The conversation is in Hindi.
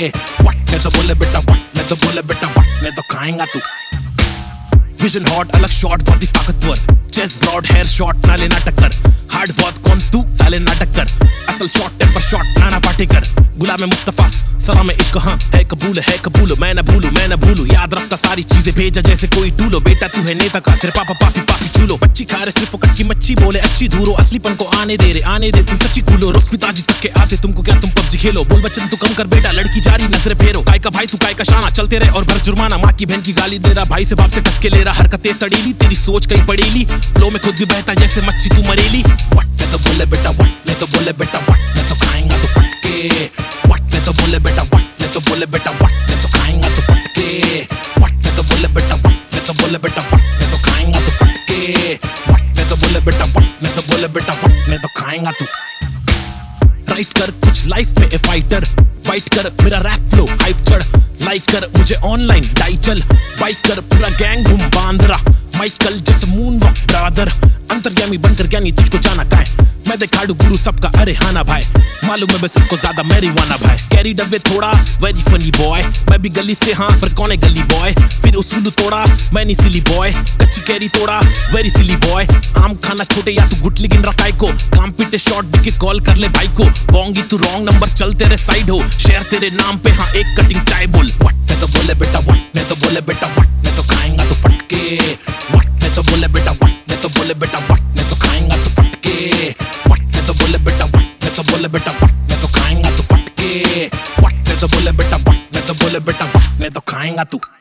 वट ने तो बोले बेटा वट ने तो बोले बेटा वट ने तो खाएगा तू। विजन हॉट अलग शॉट बहुत ही ताकतवर, चेस्ट ब्रॉड हेयर शॉट नाले नाटक कर, हार्ड बहुत कौन तू साले नाटक कर, असल shot temper shot Nana Patekar, Ghulam Mustafa सलाम इश्क हाँ है कबूल मैं न भूलू याद रखता सारी चीजें भेजा जैसे कोई टूलो, बेटा तू है नेता का तेरे पापा पापी पापी चूलो, बच्ची खा रहे सिर्फ कच्ची मच्छी बोले अच्छी धूरो, असलीपन को आने दे तुम सच्ची कूलो, रोज पिताजी तक के आते तुमको क्या तुम पबजी खेलो, बोल बच्चन तू कम कर बेटा लड़की जारी नजरे फेरो, काय का भाई तू काय का शाना चलते रहे और भर जुर्माना, माँ की बहन की गाली दे रहा भाई से बाप से कस के ले रहा, हरकतें सड़ीली तेरी सोच कहीं पड़ेली, फ्लो में खुद भी बहता जैसे मच्छी तू मरेली, वट ने तो बोले बेटा वट ने तो बोले बेटा वट ने तो खाएंगा तो फटके, वट ने तो बोले बेटा वट ने तो बोले बेटा वट ने तो खाएंगा तो फटके, वट ने तो बोले बेटा वट ने तो बोले बेटा वट ने तो खाएंगा तो फटके, वट ने तो बोले बेटा वट ने तो बोले बेटा वट ने तो खाएंगा तू। राइट कर कुछ लाइफ में ए फाइटर, फाइट कर मेरा रैप फ्लो हाइप चढ़, लाइक कर मुझे ऑनलाइन डाई चल, बाइक कर पूरा गैंग घूम बांद्रा, माइकल जैसे मून वॉक ब्रादर, अंतर्यामी बनकर ज्ञानी तुझको जाना का है, मैं दिखाड़ू गुरु सबका अरे हाना भाई, मालूम है मैं सबको ज्यादा मैरिवाना भाई, कैरी डब्बे थोड़ा वेरी फनी बॉय, मैं भी गली से हाँ पर कौन है गली बॉय, फिर उसूलू तोड़ा मैं नहीं सिली बॉय, कच्ची कैरी तोड़ा वेरी सिली बॉय, आम खाना छोटे या तू गुटली गिन रखाई को, काम पीटे शॉट दिखे कॉल कर ले भाई को, बोंगी तू रॉन्ग नंबर चल तेरे साइड हो, शेयर तेरे नाम पे हाँ एक कटिंग चाय बोल, वट ने तो बोले बेटा वट ने तो बोले बेटा वट ने तो खाएंगा तो फटके, वट ने तो बोले बेटा वट ने तो बोले बेटा वट ने तो खाएंगा तो फटके, वट ने तो बोले बेटा वट ने तो बोले बेटा वट ने तो खाएंगा तो फटके, वट ने तो बोले बेटा वट ने तो बोले बेटा वट ने तो खाएंगा तू।